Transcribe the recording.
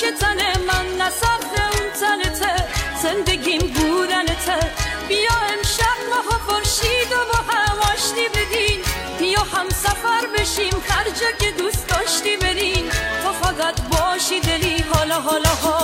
تن من نه سبز اون تنته زندگیم بودنته بیا امشب ماه و خورشید و با هم آشتی بدین بیا هم سفر بشیم هر جا که دوست داشتی برین تو فقط باشی دلی حالا حالا حالا